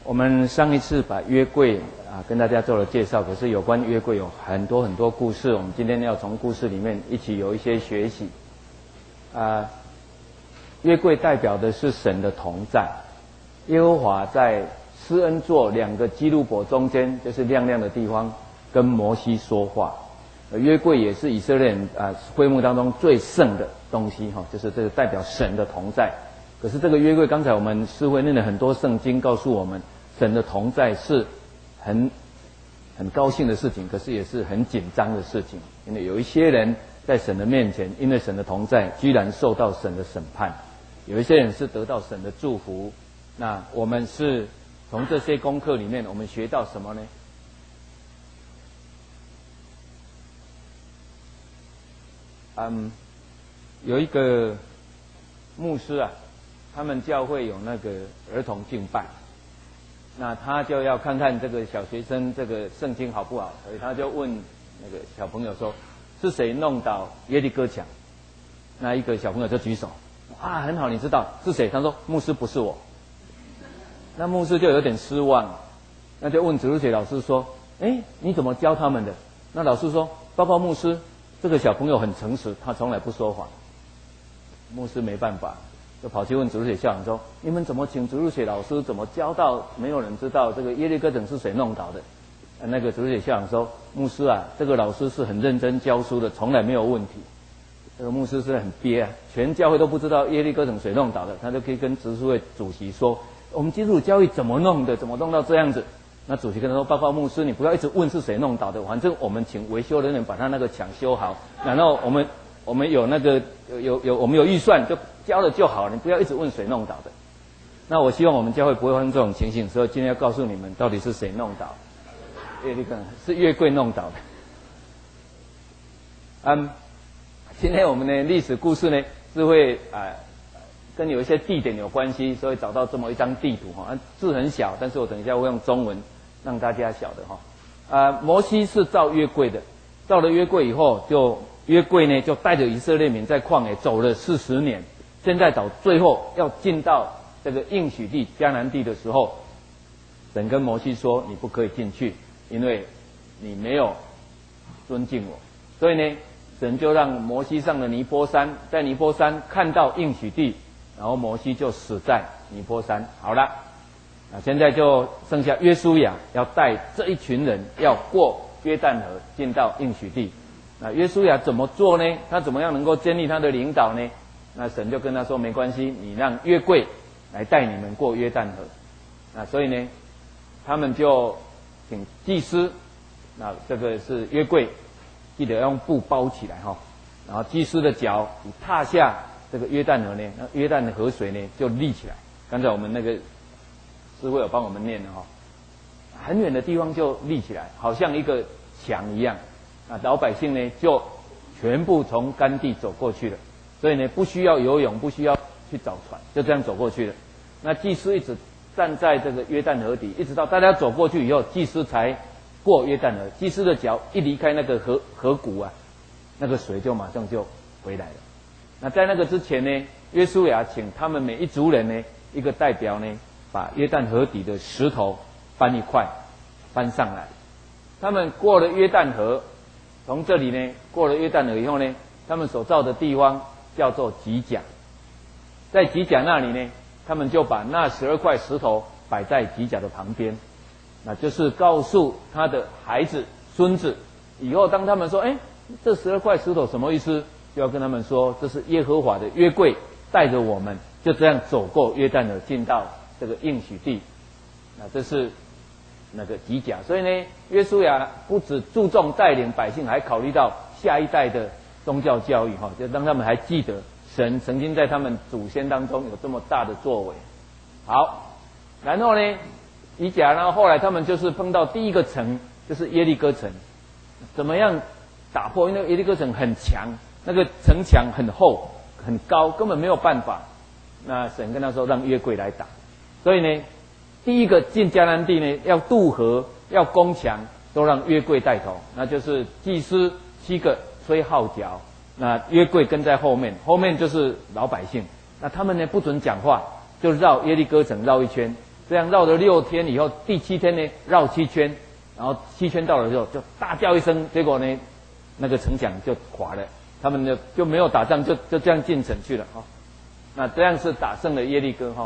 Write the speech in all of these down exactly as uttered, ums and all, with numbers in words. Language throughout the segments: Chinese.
我们上一次把约柜啊跟大家做了介绍，可是有关约柜有很多很多故事，我们今天要从故事里面一起有一些学习。啊，约柜代表的是神的同在，耶和华在施恩座两个基路伯中间，就是亮亮的地方，跟摩西说话。约柜也是以色列人啊会幕当中最圣的东西哈，就是这个代表神的同在。可是这个约柜，刚才我们师会念了很多圣经，告诉我们神的同在是很很高兴的事情，可是也是很紧张的事情。因为有一些人在神的面前，因为神的同在，居然受到神的审判；有一些人是得到神的祝福。那我们是从这些功课里面，我们学到什么呢？嗯，有一个牧师啊，他们教会有那个儿童敬拜，那他就要看看这个小学生这个圣经好不好，所以他就问那个小朋友说：“是谁弄倒耶利哥墙？”那一个小朋友就举手，啊，很好，你知道是谁？他说：“牧师，不是我。”那牧师就有点失望，那就问植入学老师说：“哎，你怎么教他们的？”那老师说：“报告牧师，这个小朋友很诚实，他从来不说谎。”牧师没办法，就跑去问植入学校长说：“你们怎么请植入学老师怎么教到没有人知道这个耶利哥城是谁弄倒的？”那个植入学校长说：“牧师啊，这个老师是很认真教书的，从来没有问题。”这个牧师是很憋啊，全教会都不知道耶利哥城谁弄倒的，他就可以跟执事会主席说：“我们基督教育怎么弄的？怎么弄到这样子？”那主席跟他说：“报告牧师，你不要一直问是谁弄倒的，反正我们请维修人员把他那个墙修好，然后我们我们有那个有有有我们有预算就交了就好，你不要一直问谁弄倒的。”那我希望我们教会不会发生这种情形，所以今天要告诉你们到底是谁弄倒，耶利哥是约柜弄倒的。嗯，今天我们的历史故事呢是会啊。呃跟有一些地点有关系，所以找到这么一张地图哈，字很小，但是我等一下会用中文让大家晓得哈。啊，摩西是造约柜的，造了约柜以后，就约柜呢就带着以色列民在旷野走了四十年，现在到最后要进到这个应许地迦南地的时候，神跟摩西说：“你不可以进去，因为你没有尊敬我。”所以呢，神就让摩西上了尼波山，在尼波山看到应许地。然后摩西就死在尼波山。好了，那现在就剩下约书亚要带这一群人要过约旦河进到应许地。那约书亚怎么做呢？他怎么样能够建立他的领导呢？那神就跟他说：“没关系，你让约柜来带你们过约旦河。”那所以呢，他们就请祭司，那这个是约柜，记得要用布包起来哈。然后祭司的脚一踏下这个约旦河呢，那约旦的河水呢就立起来。刚才我们那个师傅有帮我们念的哈，很远的地方就立起来，好像一个墙一样。那老百姓呢就全部从干地走过去了，所以呢不需要游泳，不需要去找船，就这样走过去了。那祭司一直站在这个约旦河底，一直到大家走过去以后，祭司才过约旦河。祭司的脚一离开那个河河谷啊，那个水就马上就回来了。那在那个之前呢，约书亚请他们每一族人呢，一个代表呢，把约旦河底的石头搬一块，搬上来。他们过了约旦河，从这里呢过了约旦河以后呢，他们所造的地方叫做吉甲。在吉甲那里呢，他们就把那十二块石头摆在吉甲的旁边，那就是告诉他的孩子、孙子，以后当他们说：“哎，这十二块石头什么意思？”就要跟他们说，这是耶和华的约柜带着我们就这样走过约旦河，进到这个应许地。那这是那个吉甲。所以呢，约书亚不只注重带领百姓，还考虑到下一代的宗教教育哈，就让他们还记得神曾经在他们祖先当中有这么大的作为。好，然后呢，吉甲，然后后来他们就是碰到第一个城，就是耶利哥城，怎么样打破？因为耶利哥城很强。那个城墙很厚很高，根本没有办法。那神跟他说让约柜来打。所以呢，第一个进迦南地呢，要渡河要攻墙，都让约柜带头。那就是祭司七个吹号角，那约柜跟在后面，后面就是老百姓。那他们呢不准讲话，就绕耶利哥城绕一圈， 这样绕了六天以后，第七天呢绕七圈，然后七圈到了之后就大叫一声，结果呢那个城墙就垮了，他们就就没有打仗，就就这样进城去了哈、哦。那这样是打胜了耶利哥哈。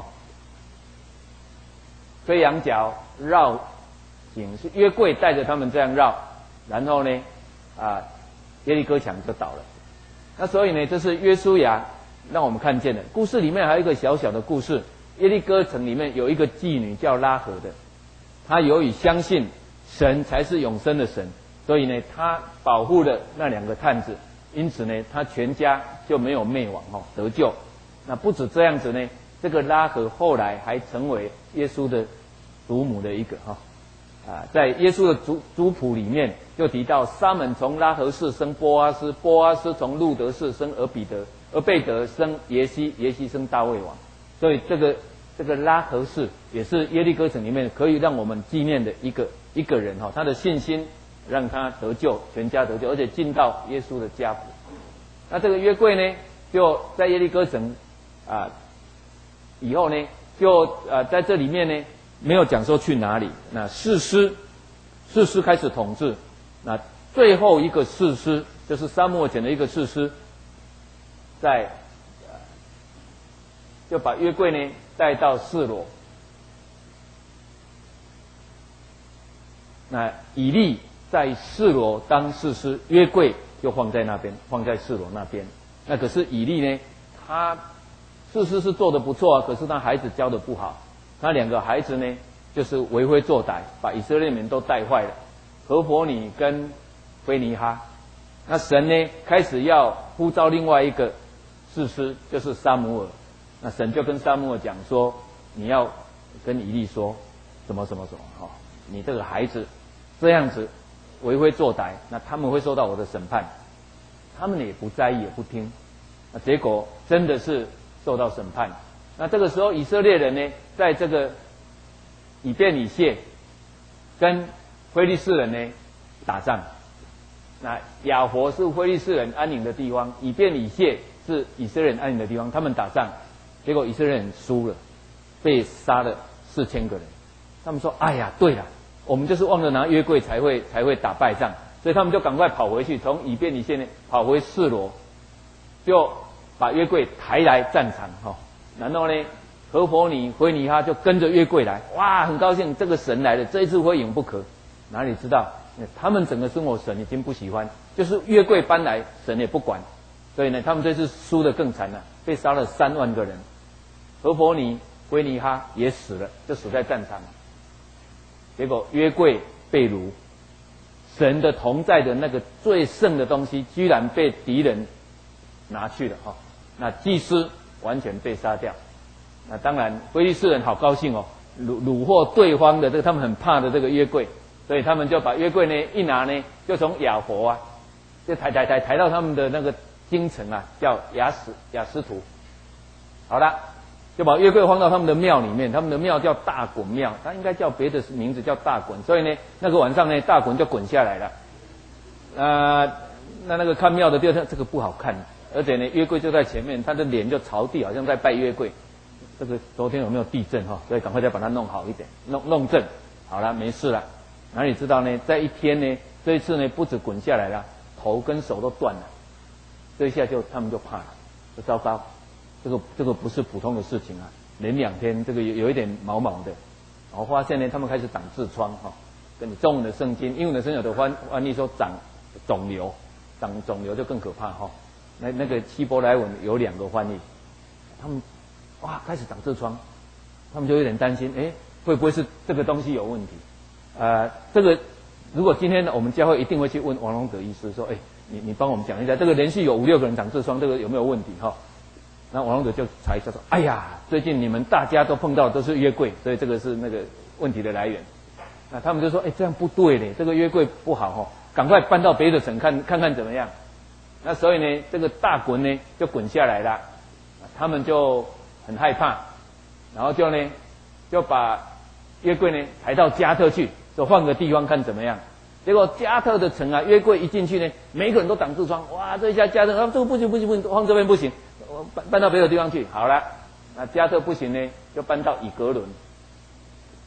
飞羊角绕井是约柜带着他们这样绕，然后呢啊耶利哥墙就倒了。那所以呢，这是约书亚让我们看见的。故事里面还有一个小小的故事，耶利哥城里面有一个妓女叫拉合的，她由于相信神才是永生的神，所以呢，她保护了那两个探子，因此呢，她全家就没有灭亡哦，得救。那不止这样子呢，这个拉合后来还成为耶稣的祖母的一个哈。啊，在耶稣的族族谱里面就提到，撒门从拉合氏生波阿斯，波阿斯从路德氏生俄比德，俄贝德生耶西，耶西生大卫王。所以这个这个拉合氏也是耶利哥城里面可以让我们纪念的一个一个人哈，他的信心让他得救，全家得救，而且进到耶稣的家谱。那这个约柜呢，就在耶利哥城啊以后呢，就呃在这里面呢。没有讲说去哪里。那士师，士师开始统治。那最后一个士师就是撒母耳前的一个士师，在就把约柜呢带到示罗。那以利在示罗当士师，约柜就放在那边，放在示罗那边。那可是以利呢，他士师是做得不错啊，可是他孩子教得不好。他两个孩子呢，就是为非作歹，把以色列民都带坏了。何伯尼跟菲尼哈，那神呢开始要呼召另外一个士师，就是撒母耳。那神就跟撒母耳讲说，你要跟以利说，什么什么什么哈、哦，你这个孩子这样子为非作歹，那他们会受到我的审判。他们也不在意，也不听。那结果真的是受到审判。那这个时候以色列人呢，在这个以便以谢跟非利士人呢打仗。那亚佛是非利士人安营的地方，以便以谢是以色列人安营的地方。他们打仗，结果以色列人输了，被杀了四千个人。他们说：“哎呀，对了，我们就是忘了拿约柜才会才会打败仗。”所以他们就赶快跑回去，从以便以谢呢跑回示罗，就把约柜抬来战场哈。哦然后呢，何伯尼、菲尼哈就跟着约柜来，哇，很高兴，这个神来了，这一次非赢不可。哪里知道，他们整个生活神已经不喜欢，就是约柜搬来，神也不管，所以呢，他们这次输得更惨了，被杀了三万个人。何伯尼、菲尼哈也死了，就死在战场。结果约柜被掳，神的同在的那个最圣的东西，居然被敌人拿去了哈。那祭司完全被杀掉。那当然，非利士人好高兴哦，虏虏获对方的这个他们很怕的这个约柜，所以他们就把约柜呢一拿呢，就从亚佛啊，就抬抬抬抬到他们的那个京城啊，叫雅史雅斯图。好了，就把约柜放到他们的庙里面，他们的庙叫大滚庙，它应该叫别的名字叫大滚，所以呢，那个晚上呢，大滚就滚下来了。呃，那那个看庙的第二天，这个不好看。而且呢，约柜就在前面，他的脸就朝地，好像在拜约柜。这个昨天有没有地震哈？所以赶快再把它弄好一点，弄弄正，好了，没事了。哪里知道呢？在一天呢，这一次呢，不止滚下来了，头跟手都断了。这一下就他们就怕了，就糟糕，这个这个不是普通的事情啊！连两天，这个有有一点毛毛的。然后发现呢，他们开始长痔疮哈，跟你中文的圣经、英文的圣经有的翻翻译说长肿瘤，长肿瘤就更可怕哈。那那个希伯来文有两个翻译，他们哇开始长痔疮，他们就有点担心，哎，会不会是这个东西有问题？呃，这个如果今天我们教会一定会去问王荣德医师说，哎，你你帮我们讲一下，这个连续有五六个人长痔疮，这个有没有问题哈？那王荣德就查一下说，哎呀，最近你们大家都碰到都是约柜，所以这个是那个问题的来源。那他们就说，哎，这样不对嘞，这个约柜不好哈，赶快搬到别的城看看看怎么样。那所以呢，这个大滚呢就滚下来了，他们就很害怕，然后就呢就把约柜呢抬到加特去，就换个地方看怎么样。结果加特的城啊，约柜一进去呢，每个人都长痔疮，哇，这一下加特啊，这个不行不行不行，放这边不行，搬搬到别的地方去。好了，那加特不行呢，就搬到以格伦。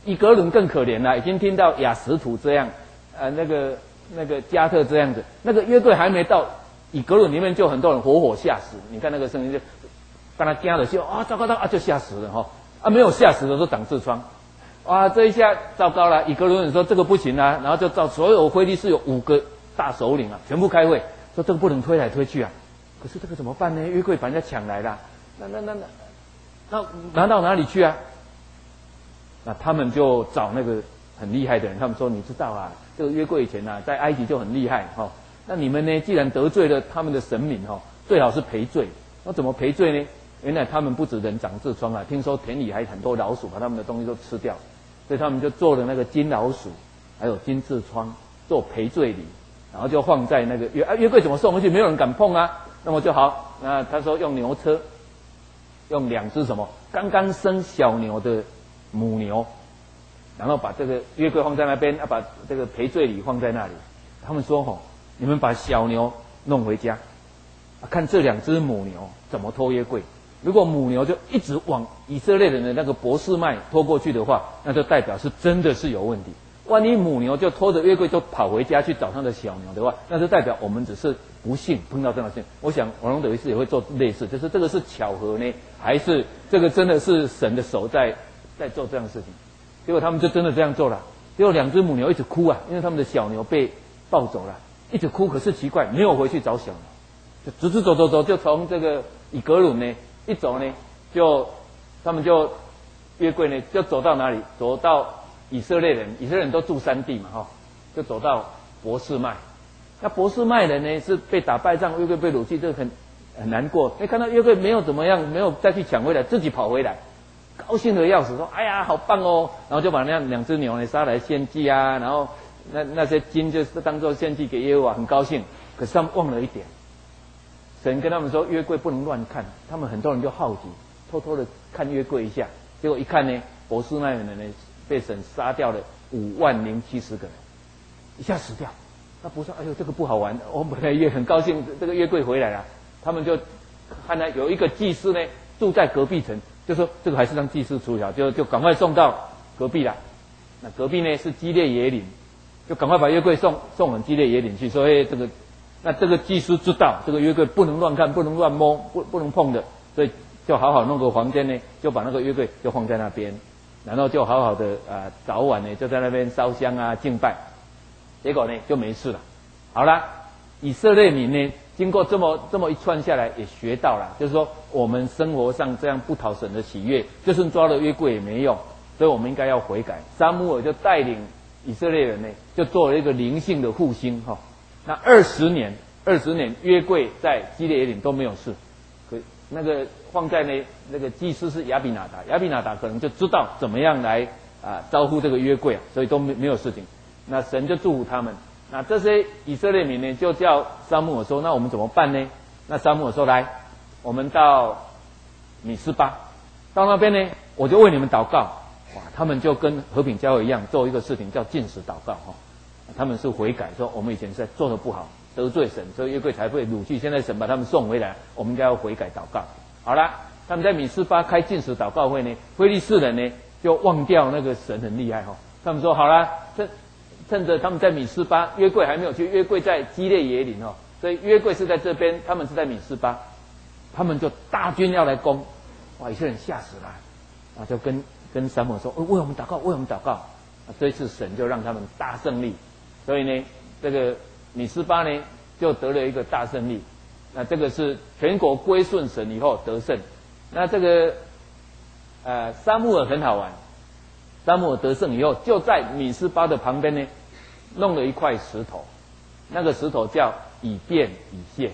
以格伦更可怜了，已经听到亚实土这样，呃，那个那个加特这样子，那个约柜还没到，以格伦里面就很多人活活吓死。你看那个声音就，把他惊了就啊，糟糕糟糕啊，就吓死了哈、哦。啊，没有吓死的都长痔疮。哇，这一下糟糕了！以格伦人说这个不行啊，然后就照所有非利士有五个大首领啊，全部开会，说这个不能推来推去啊。可是这个怎么办呢？约柜把人家抢来了，那那那那那拿到哪里去啊？那他们就找那个很厉害的人，他们说你知道啊，这个约柜以前啊在埃及就很厉害哈、哦。那你们呢，既然得罪了他们的神明哈、哦，最好是赔罪。那怎么赔罪呢？原来他们不止人长痔疮啊，听说田里还很多老鼠把他们的东西都吃掉。所以他们就做了那个金老鼠，还有金痔疮做赔罪礼，然后就放在那个约啊约柜怎么送回去？没有人敢碰啊。那么就好，那他说用牛车，用两只什么刚刚生小牛的母牛，然后把这个约柜放在那边，要、啊、把这个赔罪礼放在那里。他们说吼、哦，你们把小牛弄回家，啊、看这两只母牛怎么拖约柜。如果母牛就一直往以色列人的那个博士麦拖过去的话，那就代表是真的是有问题。万一母牛就拖着约柜就跑回家去找他的小牛的话，那就代表我们只是不幸碰到这样的事情。我想王龙德医师也会做类似，就是这个是巧合呢，还是这个真的是神的手在在做这样的事情？结果他们就真的这样做了。结果两只母牛一直哭啊，因为他们的小牛被抱走了，一直哭。可是奇怪，没有回去找小牛，就直直走走走，就从这个以格伦呢。一走呢，就他们就约柜呢，就走到哪里？走到以色列人，以色列人都住山地嘛，哈、哦，就走到博士麦。那博士麦人呢是被打败仗，约柜被掳去，这很很难过。哎，看到约柜没有怎么样，没有再去抢回来，自己跑回来，高兴的要死，说：“哎呀，好棒哦！”然后就把那两只牛呢杀来献祭啊，然后那那些金就是当做献祭给耶和华，很高兴。可是他们忘了一点。神跟他们说，约柜不能乱看，他们很多人就好奇，偷偷的看约柜一下，结果一看呢，博士麦人呢被神杀掉了五万零七十个人，一下死掉。那不是，哎呦，这个不好玩，我本来也很高兴，这个约柜回来了。他们就看来有一个祭司呢住在隔壁城，就说这个还是让祭司处理好，就就赶快送到隔壁了。那隔壁呢是基列耶岭，就赶快把约柜送送往基列耶岭去，所以这个。那这个祭司知道这个约柜不能乱看，不能乱摸，不不能碰的，所以就好好弄个房间呢，就把那个约柜就放在那边，然后就好好的啊、呃、早晚呢就在那边烧香啊敬拜，结果呢就没事了。好了，以色列民呢经过这么这么一串下来，也学到了，就是说我们生活上这样不讨神的喜悦，就算抓了约柜也没用，所以我们应该要悔改。撒母耳就带领以色列人呢，就做了一个灵性的复兴哈。那二十年，二十年约柜在基列耶岭都没有事，可那个放在那那个祭司是亚比拿达，亚比拿达可能就知道怎么样来啊招呼这个约柜啊，所以都没没有事情。那神就祝福他们。那这些以色列民呢，就叫撒母耳说：“那我们怎么办呢？”那撒母耳说：“来，我们到米斯巴，到那边呢，我就为你们祷告。”哇，他们就跟和平教会一样，做一个事情叫禁食祷告哈。他们是悔改，说我们以前是做的不好，得罪神，所以约柜才会掳去。现在神把他们送回来，我们应该要悔改祷告。好了，他们在米斯巴开禁食祷告会呢，非利士人呢就忘掉那个神很厉害哈。他们说好了，趁趁着他们在米斯巴，约柜还没有去，约柜在基列耶岭哦，所以约柜是在这边，他们是在米斯巴，他们就大军要来攻，哇，以色列人吓死了，啊，就跟跟撒母耳说，哦，为我们祷告，为我们祷告。啊，这一次神就让他们大胜利。所以呢，这个米斯巴呢就得了一个大胜利。那这个是全国归顺神以后得胜。那这个呃撒母耳很好玩，撒母耳得胜以后，就在米斯巴的旁边呢弄了一块石头，那个石头叫以便以谢。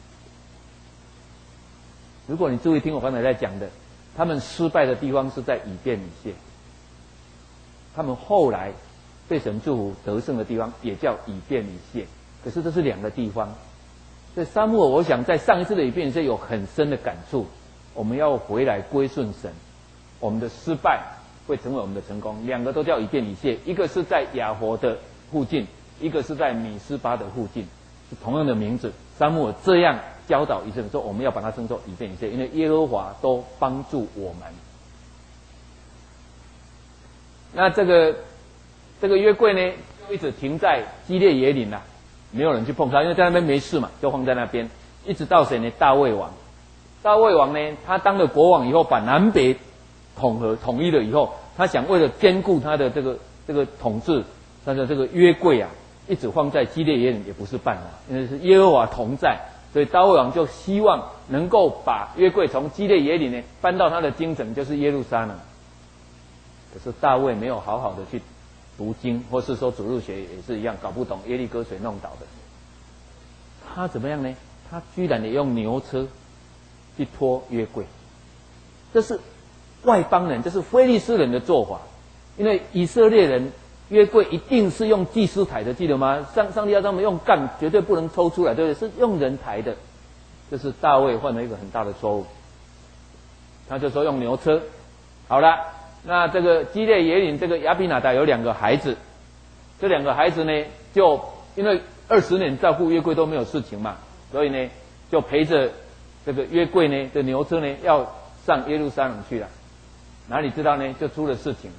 如果你注意听我刚才在讲的，他们失败的地方是在以便以谢，他们后来被神祝福得胜的地方也叫以便以谢，可是这是两个地方。所以撒母耳，我想在上一次的以便以谢有很深的感触，我们要回来归顺神，我们的失败会成为我们的成功。两个都叫以便以谢，一个是在亚佛的附近，一个是在米斯巴的附近，是同样的名字。撒母耳这样教导以色列说，我们要把它称作以便以谢，因为耶和华都帮助我们。 那这个这个约柜呢，就一直停在基列野岭啦、啊，没有人去碰它，因为在那边没事嘛，就放在那边，一直到谁呢？大卫王。大卫王呢，他当了国王以后，把南北统合统一了以后，他想为了兼顾他的这个这个统治，他的这个约柜啊，一直放在基列野岭也不是办法，因为是耶和华同在，所以大卫王就希望能够把约柜从基列野岭呢搬到他的京城，就是耶路撒冷。可是大卫没有好好的去读经，或是说主日学也是一样，搞不懂耶利哥水弄倒的。他怎么样呢？他居然也用牛车去拖约柜，这是外邦人，这是非利士人的做法。因为以色列人约柜一定是用祭司抬的，记得吗？上上帝要他们用杠，绝对不能抽出来，对不对？是用人抬的。这是大卫犯了一个很大的错误。他就说用牛车。好了，那这个基列野岭这个亚比拿达有两个孩子，这两个孩子呢，就因为二十年照顾约柜都没有事情嘛，所以呢，就陪着这个约柜呢的牛车呢要上耶路撒冷去了。哪里知道呢？就出了事情。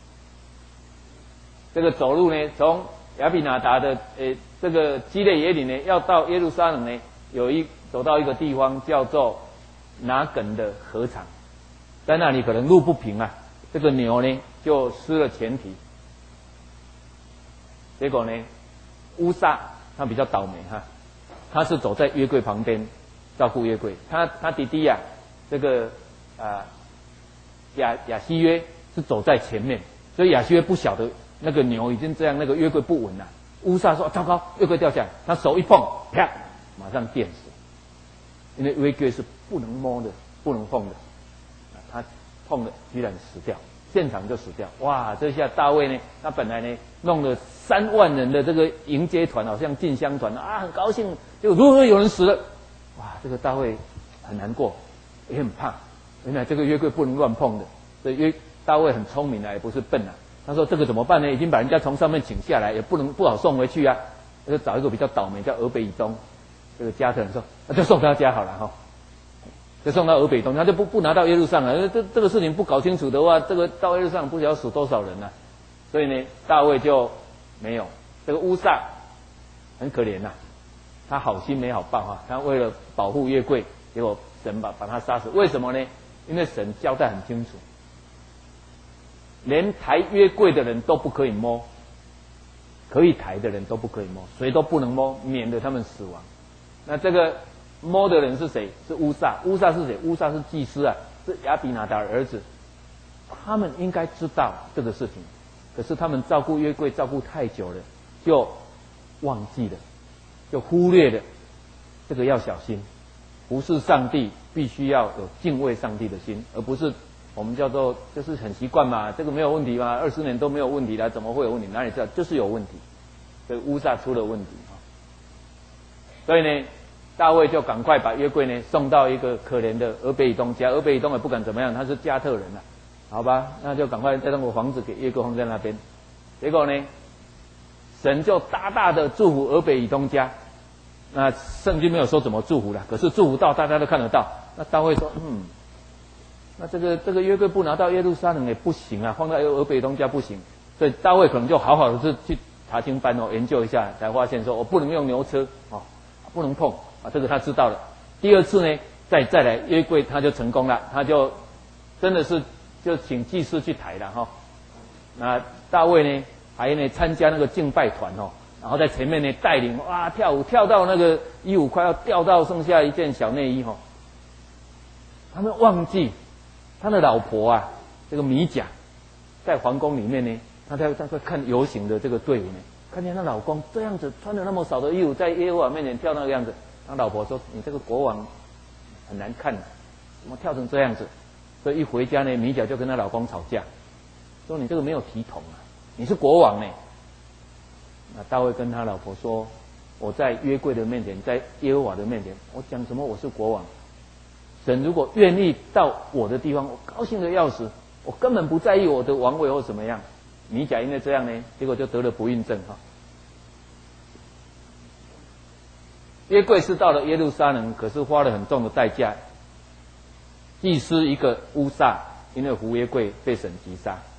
这个走路呢，从亚比拿达的呃这个基列野岭呢，要到耶路撒冷呢，有一走到一个地方叫做拿梗的河场，在那里可能路不平啊，这个牛呢就失了前蹄，结果呢，乌撒他比较倒霉哈，他是走在约柜旁边照顾约柜，他他弟弟呀、啊，这个啊亚亚西约是走在前面，所以亚西约不晓得那个牛已经这样，那个约柜不稳了。乌撒说：“糟糕，约柜掉下来！”他手一碰，啪，马上电死。因为约柜是不能摸的，不能碰的，他碰了，居然死掉，现场就死掉。哇！这下大卫呢，他本来呢弄了三万人的这个迎接团，好像进香团啊，很高兴，就如何有人死了，哇！这个大卫很难过，也很怕。原来这个约柜不能乱碰的，所以约大卫很聪明啊，也不是笨啊。他说：“这个怎么办呢？已经把人家从上面请下来，也不能不好送回去啊。他就找一个比较倒霉，叫俄北以东这个家的人说，那就送他家好了哈，就送到俄北东，他就不不拿到耶路撒冷。这这个事情不搞清楚的话，这个到耶路撒冷不晓得死多少人呢、啊。所以呢，大卫就没有这个乌撒很可怜呐、啊，他好心没好报啊，他为了保护约柜，结果神把把他杀死。为什么呢？因为神交代很清楚。”连抬约柜的人都不可以摸，可以抬的人都不可以摸，谁都不能摸，免得他们死亡。那这个摸的人是谁？是乌撒。乌撒是谁？乌撒是祭司啊，是亚比拿达的儿子。他们应该知道这个事情，可是他们照顾约柜照顾太久了，就忘记了，就忽略了。这个要小心，服侍上帝必须要有敬畏上帝的心，而不是。我们叫做就是很习惯嘛，这个没有问题嘛，二十年都没有问题了，怎么会有问题？哪里知道就是有问题，所以乌撒出了问题啊。所以呢，大卫就赶快把约柜呢送到一个可怜的俄北以东家，俄北以东也不敢怎么样，他是加特人啊，好吧，那就赶快再弄个房子给约柜放在那边。结果呢，神就大大的祝福俄北以东家。那圣经没有说怎么祝福了，可是祝福到大家都看得到。那大卫说，嗯。那这个这个约柜不拿到耶路撒冷也不行啊，放在俄北东家不行，所以大卫可能就好好的去去查经班哦研究一下，才发现说我不能用牛车哦，不能碰啊，这个他知道了。第二次呢，再再来约柜他就成功了，他就真的是就请祭司去抬了哈、哦。那大卫呢还呢参加那个敬拜团哦，然后在前面呢带领哇跳舞，跳到那个衣服快要掉到剩下一件小内衣哈、哦，他们忘记。他的老婆啊，这个米甲，在皇宫里面呢，他在他在看游行的这个队伍呢，看见他老公这样子穿着那么少的衣服，在耶和华面前跳那个样子，他老婆说：“你这个国王很难看，怎么跳成这样子？”所以一回家呢，米甲就跟她老公吵架，说：“你这个没有体统啊，你是国王呢。”那大卫跟他老婆说：“我在约柜的面前，在耶和华的面前，我讲什么我是国王。”神如果愿意到我的地方，我高兴的要死，我根本不在意我的王位或怎么样。米甲因为这样呢，结果就得了不孕症哈。约柜是到了耶路撒冷，可是花了很重的代价。祭司一个乌撒，因为胡约柜被神击杀。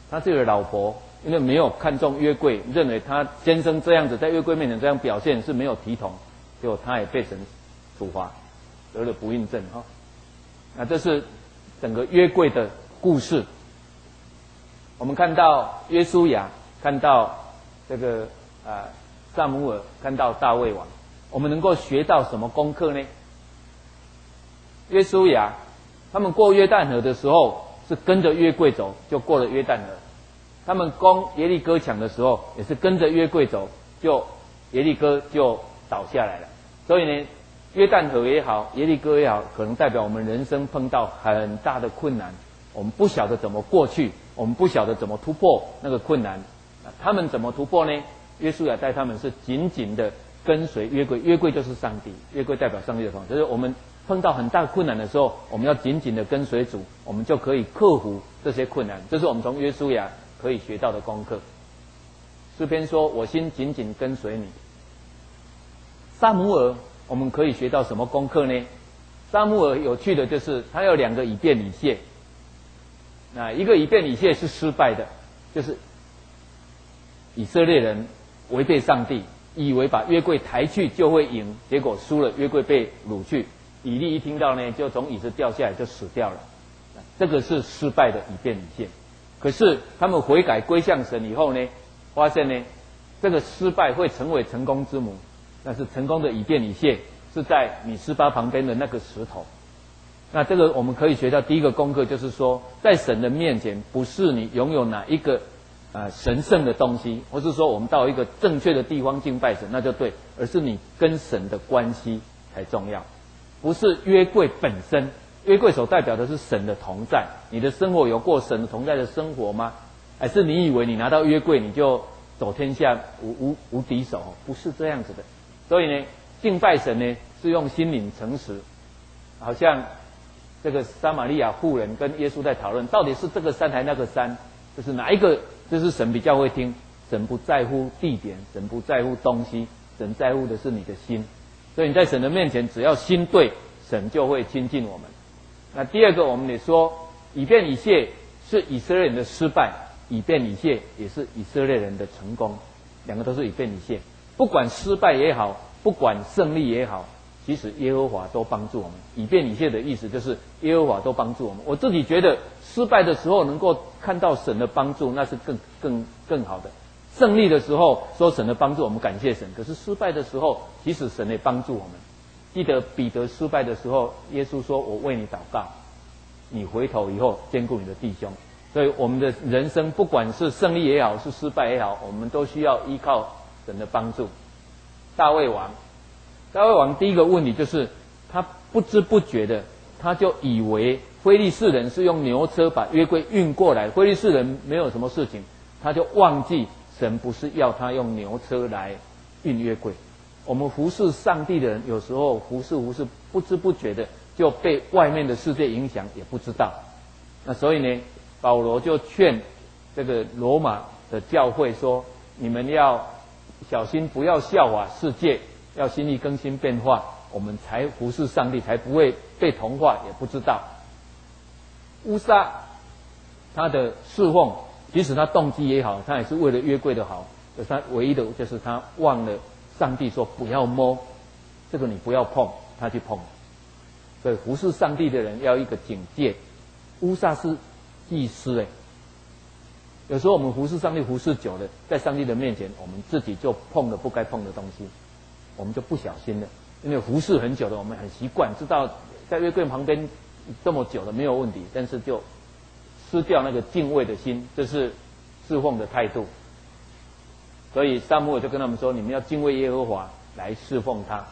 他这个老婆因为没有看重约柜，认为他先生这样子在约柜面前这样表现是没有体统，结果他也被神处罚，得了不孕症哈。那这是整个约柜的故事。我们看到约书亚，看到这个啊、呃、撒母耳，看到大卫王，我们能够学到什么功课呢？约书亚他们过约旦河的时候是跟着约柜走，就过了约旦河。他们攻耶利哥墙的时候，也是跟着约柜走，就耶利哥就倒下来了。所以呢，约旦河也好，耶利哥也好，可能代表我们人生碰到很大的困难，我们不晓得怎么过去，我们不晓得怎么突破那个困难。他们怎么突破呢？约书亚带他们是紧紧的跟随约柜，约柜就是上帝，约柜代表上帝的方，就是我们碰到很大困难的时候，我们要紧紧的跟随主，我们就可以克服这些困难。这是我们从约书亚可以学到的功课。诗篇说：“我心紧紧跟随你。”撒母耳，我们可以学到什么功课呢？撒母耳有趣的就是他有两个以便以谢。那一个以便以谢是失败的，就是以色列人违背上帝，以为把约柜抬去就会赢，结果输了，约柜被掳去。以利一听到呢，就从椅子掉下来，就死掉了。这个是失败的以便以谢。可是他们悔改归向神以后呢，发现呢，这个失败会成为成功之母。但是成功的以便以谢是在米斯巴旁边的那个石头。那这个我们可以学到第一个功课，就是说，在神的面前，不是你拥有哪一个呃神圣的东西，或是说我们到一个正确的地方敬拜神，那就对，而是你跟神的关系才重要。不是约柜本身，约柜所代表的是神的同在。你的生活有过神的同在的生活吗？还是你以为你拿到约柜你就走天下无无无敌手？不是这样子的。所以呢，敬拜神呢是用心灵诚实。好像这个撒玛利亚妇人跟耶稣在讨论，到底是这个山还是那个山？就是哪一个？就是神比较会听。神不在乎地点，神不在乎东西，神在乎的是你的心。所以你在神的面前，只要心对，神就会亲近我们。那第二个，我们也说，以便以谢是以色列人的失败，以便以谢也是以色列人的成功，两个都是以便以谢。不管失败也好，不管胜利也好，其实耶和华都帮助我们。以便以谢的意思就是耶和华都帮助我们。我自己觉得失败的时候能够看到神的帮助，那是更更更好的。胜利的时候说神的帮助，我们感谢神。可是失败的时候，其实神也帮助我们。记得彼得失败的时候，耶稣说：“我为你祷告，你回头以后兼顾你的弟兄。”所以我们的人生，不管是胜利也好，是失败也好，我们都需要依靠神的帮助。大卫王，大卫王第一个问题就是他不知不觉的，他就以为非利士人是用牛车把约柜运过来，非利士人没有什么事情，他就忘记神不是要他用牛车来运约柜。我们服侍上帝的人，有时候服侍服侍，不知不觉的就被外面的世界影响，也不知道。那所以呢，保罗就劝这个罗马的教会说：你们要小心，不要效法世界，要心意更新变化，我们才服侍上帝，才不会被同化，也不知道。乌撒他的侍奉，即使他动机也好，他也是为了约柜的好，可是他唯一的就是他忘了上帝说不要摸，这个你不要碰，他去碰。所以服侍上帝的人要一个警戒。乌撒是祭司哎，有时候我们服侍上帝服侍久了，在上帝的面前，我们自己就碰了不该碰的东西，我们就不小心了。因为服侍很久了，我们很习惯，知道在约柜旁边这么久了没有问题，但是就失掉那个敬畏的心，这是侍奉的态度。所以撒母耳就跟他们说：你们要敬畏耶和华，来侍奉他。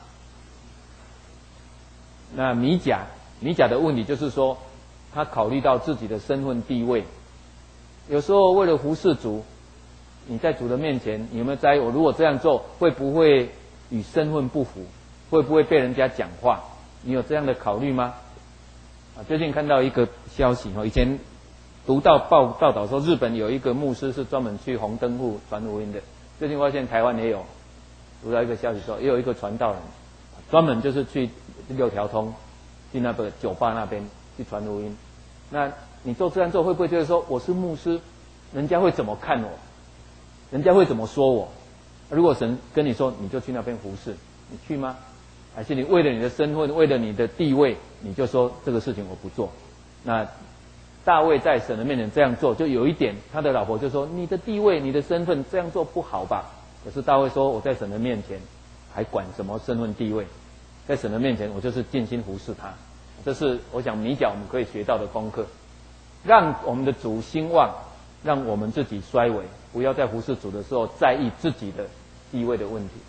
那米甲，米甲的问题就是说，他考虑到自己的身份地位，有时候为了服侍主，你在主的面前，你有没有在意我如果这样做，会不会与身份不符？会不会被人家讲话？你有这样的考虑吗？啊，最近看到一个消息哦，以前读到报报道说，日本有一个牧师是专门去红灯户传福音的。最近发现台湾也有，读到一个消息说，也有一个传道人，专门就是去六条通，去那个酒吧那边去传福音。那你做这样做，会不会觉得说我是牧师， 人家会怎么看我？人家会怎么说我？如果神跟你说，你就去那边服侍，你去吗？还是你为了你的身份，为了你的地位，你就说这个事情我不做？那大卫在神的面前这样做，就有一点，他的老婆就说：“你的地位、你的身份这样做不好吧？”可是大卫说：“我在神的面前，还管什么身份地位？在神的面前，我就是尽心服侍他。”这是我想米甲我们可以学到的功课，让我们的主兴旺，让我们自己衰微，不要在服侍主的时候在意自己的地位的问题。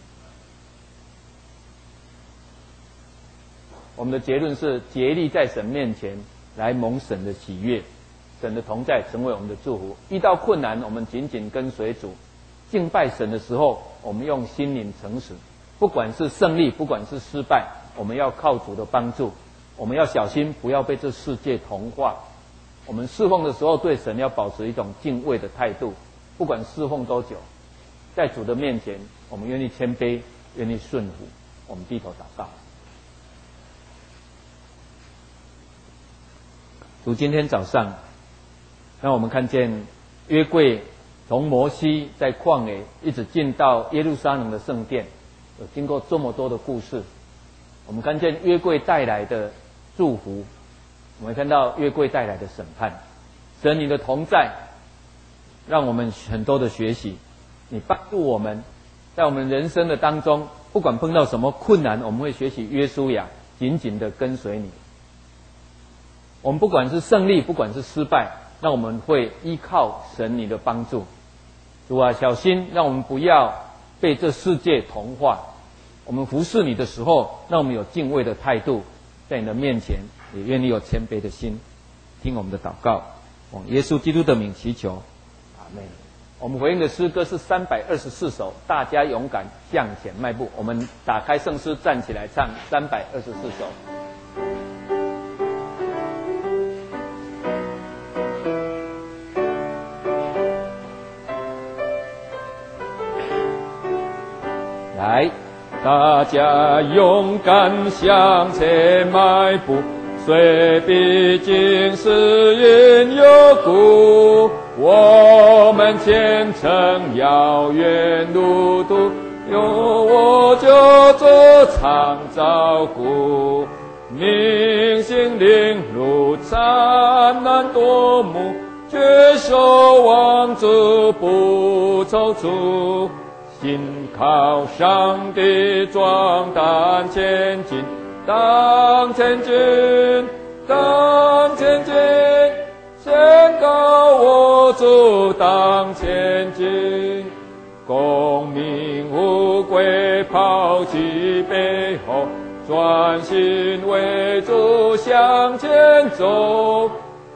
我们的结论是竭力在神面前来蒙神的喜悦，神的同在成为我们的祝福。遇到困难，我们紧紧跟随主，敬拜神的时候，我们用心灵诚实，不管是胜利，不管是失败，我们要靠主的帮助。我们要小心，不要被这世界同化。我们侍奉的时候，对神要保持一种敬畏的态度，不管侍奉多久，在主的面前，我们愿意谦卑，愿意顺服。我们低头祷告。主，今天早上让我们看见约柜从摩西在旷野一直进到耶路撒冷的圣殿，有经过这么多的故事。我们看见约柜带来的祝福，我们看到约柜带来的审判。神你的同在让我们很多的学习，你帮助我们在我们人生的当中，不管碰到什么困难，我们会学习约书亚紧紧的跟随你。我们不管是胜利，不管是失败，让我们会依靠神你的帮助。主啊，小心让我们不要被这世界同化。我们服侍你的时候，让我们有敬畏的态度，在你的面前也愿意有谦卑的心。听我们的祷告，往耶稣基督的名祈求，阿们。我们回应的诗歌是三百二十四首，大家勇敢向前迈步。我们打开圣诗，站起来唱三百二十四首。来，大家勇敢向前迈步，虽毕竟是云有故，我们前程遥远路途，有我就做常照顾。明星领路灿烂夺目，举手望足不踌躇。心靠上帝壮胆前进，当前进，当前进，先高我主当前进。功名富贵抛弃背后，专心为主向前走。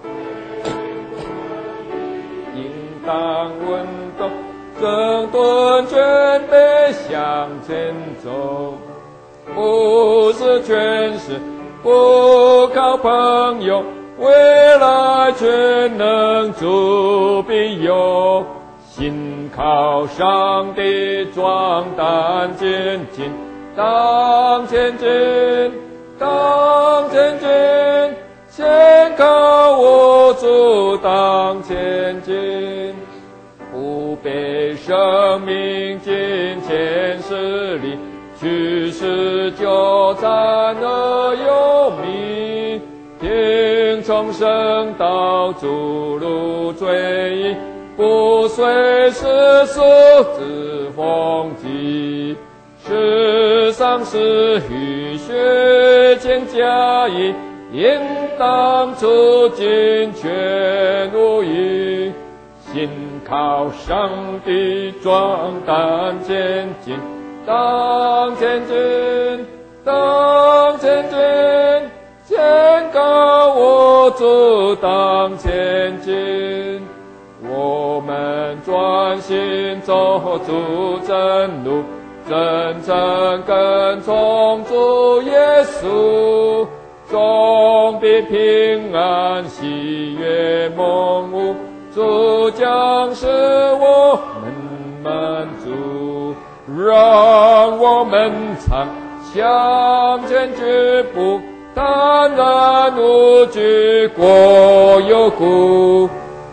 应当稳动，整顿全备向前走，不是权势，不靠朋友，未来全能主庇佑。心靠上帝壮胆前进，当前进，当前进，先靠我主当前进。不被生命金钱势力驱使纠缠而有名，听从圣道主路追忆，不随世俗之风急。世上是与血钱加以，应当促进全无益。心靠上帝壮胆前进，当前进，当前进，先高我主当前进。我们专心走主真路，真诚跟从主耶稣，终必平安喜悦蒙福。主将使我们满足，让我们常向前举步，坦然无惧过有故。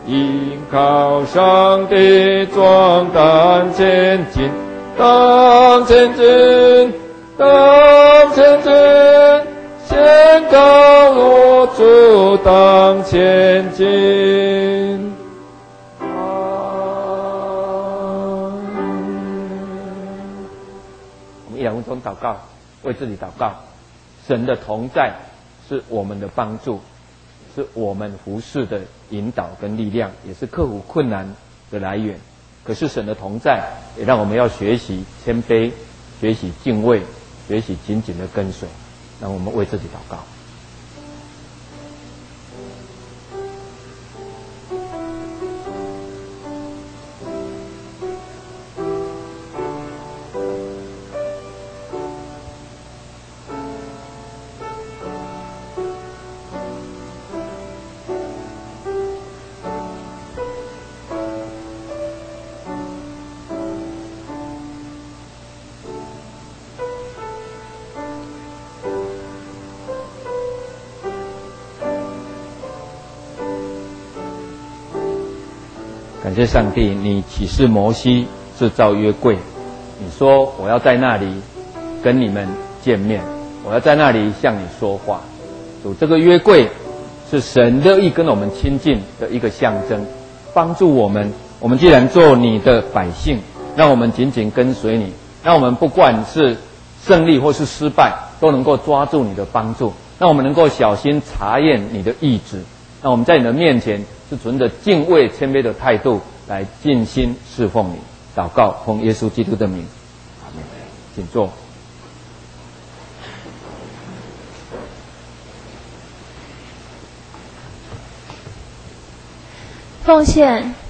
依靠上帝壮胆前进，当前进，当前进，先高路主当前进。 我们一两分钟祷告，为自己祷告。神的同在是我们的帮助，是我们服事的引导跟力量，也是克服困难的来源。可是神的同在也让我们要学习谦卑，学习敬畏，学习紧紧的跟随。让我们为自己祷告。感谢上帝，你启示摩西制造约柜，你说我要在那里跟你们见面，我要在那里向你说话。主，这个约柜是神乐意跟我们亲近的一个象征，帮助我们。我们既然做你的百姓，让我们紧紧跟随你，让我们不管是胜利或是失败，都能够抓住你的帮助，让我们能够小心查验你的意志，让我们在你的面前是存着敬畏谦卑的态度来尽心侍奉你。祷告，奉耶稣基督的名，阿门。请坐。 奉献